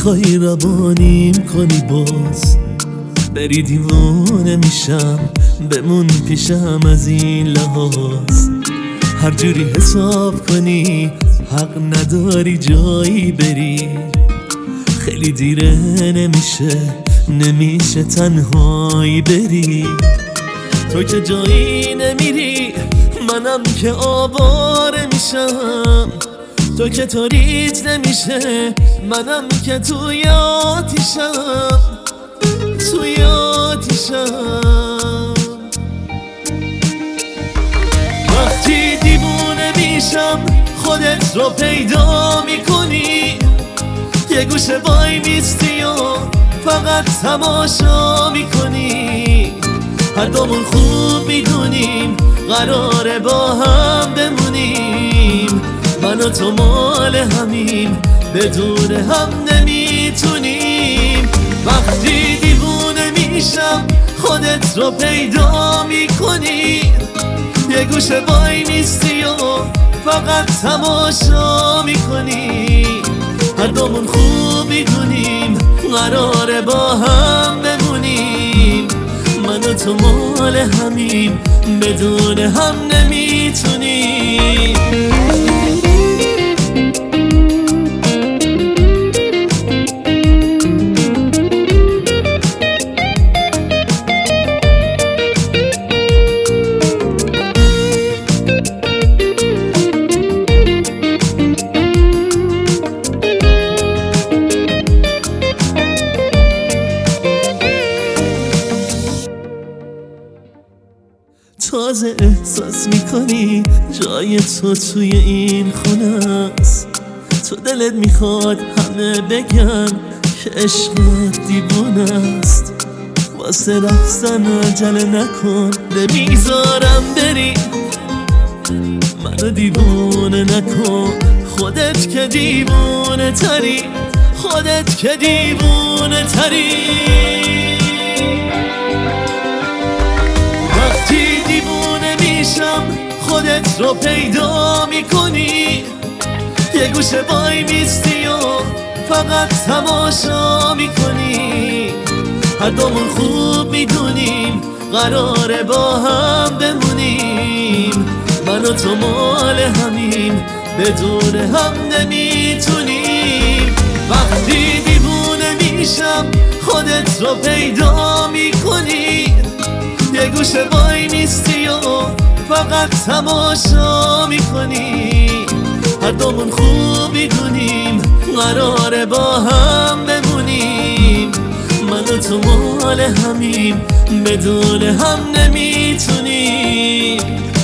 میخوای روانیم کنی باز بری دیوانه میشم بمون پیشم از این لحاظ هر جوری حساب کنی حق نداری جایی بری خیلی دیره نمیشه تنهایی بری تو که جایی نمیری منم که آواره میشم تو که تاریت نمیشه منم که توی آتیشم وقتی دیوونه میشم خودت رو پیدا میکنی یه گوشه وای میستی و فقط تماشا میکنی هر دومون خوب میدونیم قراره با هم بمونیم من و تو مال همیم بدون هم نمیتونیم وقتی دیوونه میشم خودت رو پیدا میکنی یه گوشه وای میستی و فقط تماشا میکنی هر دومون خوب میدونیم قراره با هم بمونیم من و تو مال همیم بدون هم نمیتونیم تازه احساس میکنی جای تو توی این خونه است تو دلت میخواد همه بگن که عشقت دیوونه است واسه رفتن عجله نکن نمیذارم بری منو دیوونه نکن خودت که دیوونه تری خودت رو پیدا میکنی یه گوشه وای میستی و فقط تماشا میکنی هر دومون خوب میدونیم قراره با هم بمونیم من و تو مال همیم بدون هم نمیتونیم وقتی دیوونه میشم خودت رو پیدا میکنی یه گوشه وای میستی و فقط تماشا میکنی هر دومون خوب میدونیم قراره با هم بمونیم من و تو مال همیم بدون هم نمیتونیم